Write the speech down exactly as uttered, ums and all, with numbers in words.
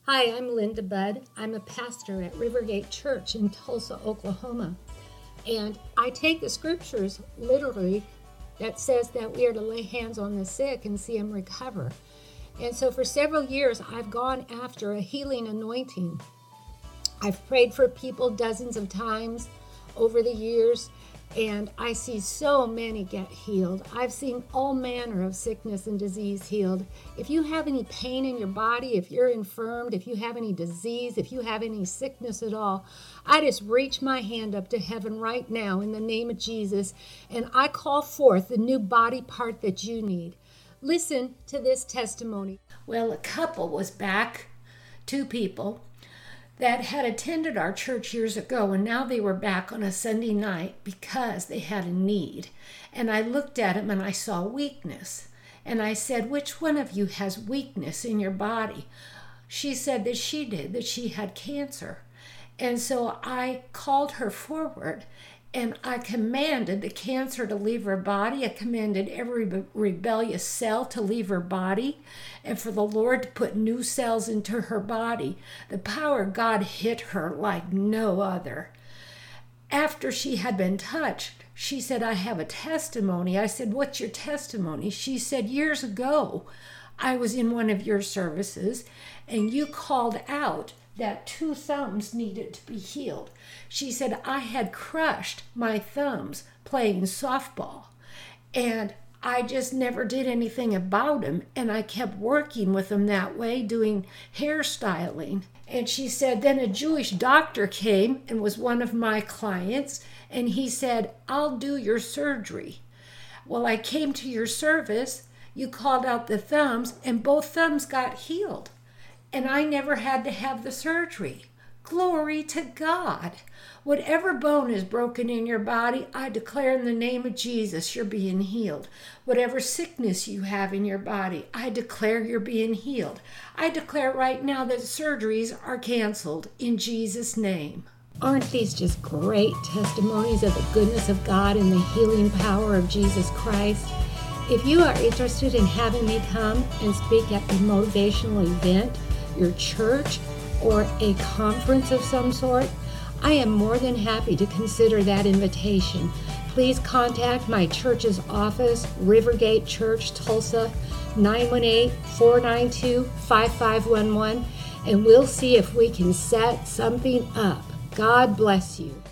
Hi, I'm Linda Budd. I'm a pastor at Rivergate Church in Tulsa, Oklahoma. And I take the scriptures literally that says that we are to lay hands on the sick and see them recover. And so for several years, I've gone after a healing anointing. I've prayed for people dozens of times over the years, and I see so many get healed. I've seen all manner of sickness and disease healed. If you have any pain in your body, if you're infirmed, if you have any disease, if you have any sickness at all, I just reach my hand up to heaven right now in the name of Jesus, and I call forth the new body part that you need. Listen to this testimony. Well, a couple was back, two people, that had attended our church years ago, and now they were back on a Sunday night because they had a need. And I looked at them and I saw weakness. And I said, which one of you has weakness in your body? She said that she did, that she had cancer. And so I called her forward and I commanded the cancer to leave her body. I commanded every rebellious cell to leave her body and for the Lord to put new cells into her body. The power of God hit her like no other. After she had been touched, she said, I have a testimony. I said, what's your testimony? She said, years ago, I was in one of your services and you called out that two thumbs needed to be healed. She said, I had crushed my thumbs playing softball, and I just never did anything about them, and I kept working with them that way, doing hairstyling. And she said, then a Jewish doctor came and was one of my clients, and he said, I'll do your surgery. Well, I came to your service, you called out the thumbs, and both thumbs got healed. And I never had to have the surgery. Glory to God. Whatever bone is broken in your body, I declare in the name of Jesus, you're being healed. Whatever sickness you have in your body, I declare you're being healed. I declare right now that surgeries are canceled in Jesus' name. Aren't these just great testimonies of the goodness of God and the healing power of Jesus Christ? If you are interested in having me come and speak at a motivational event, your church, or a conference of some sort, I am more than happy to consider that invitation. Please contact my church's office, Rivergate Church, Tulsa, nine one eight, four nine two, five five one one, and we'll see if we can set something up. God bless you.